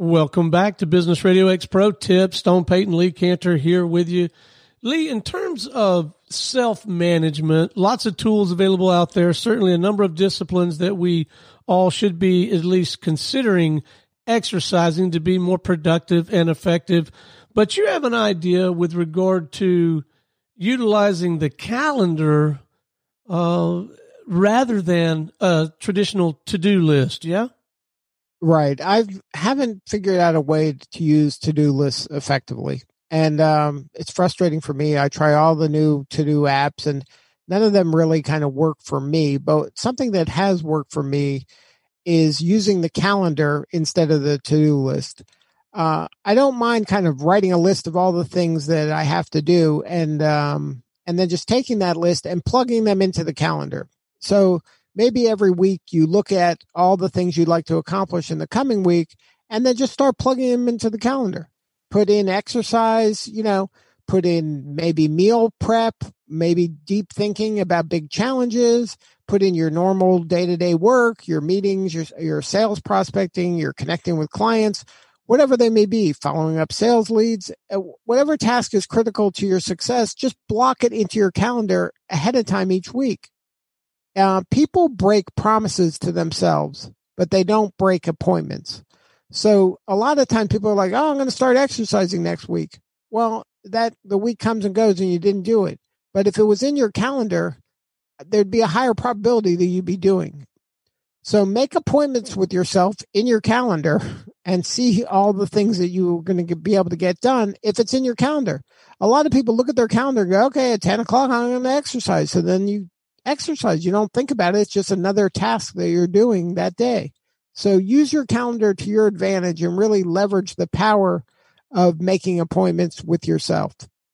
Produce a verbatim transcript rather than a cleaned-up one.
Welcome back to Business Radio X Pro Tips. Stone Payton, Lee Cantor here with you. Lee, in terms of self-management, lots of tools available out there, certainly a number of disciplines that we all should be at least considering exercising to be more productive and effective. But you have an idea with regard to utilizing the calendar uh, rather than a traditional to-do list, yeah? Right. I haven't figured out a way to use to-do lists effectively. And um, it's frustrating for me. I try all the new to-do apps and none of them really kind of work for me. But something that has worked for me is using the calendar instead of the to-do list. Uh, I don't mind kind of writing a list of all the things that I have to do and um, and then just taking that list and plugging them into the calendar. So maybe every week you look at all the things you'd like to accomplish in the coming week and then just start plugging them into the calendar. Put in exercise, you know, put in maybe meal prep, maybe deep thinking about big challenges, put in your normal day-to-day work, your meetings, your, your sales prospecting, your connecting with clients, whatever they may be, following up sales leads, whatever task is critical to your success, just block it into your calendar ahead of time each week. Uh, people break promises to themselves, but they don't break appointments. So a lot of times people are like, oh, I'm going to start exercising next week. Well, that the week comes and goes and you didn't do it. But if it was in your calendar, there'd be a higher probability that you'd be doing. So make appointments with yourself in your calendar and see all the things that you're going to be able to get done if it's in your calendar. A lot of people look at their calendar and go, okay, at ten o'clock, I'm going to exercise. So then you exercise. You don't think about it. It's just another task that you're doing that day. So use your calendar to your advantage and really leverage the power of making appointments with yourself.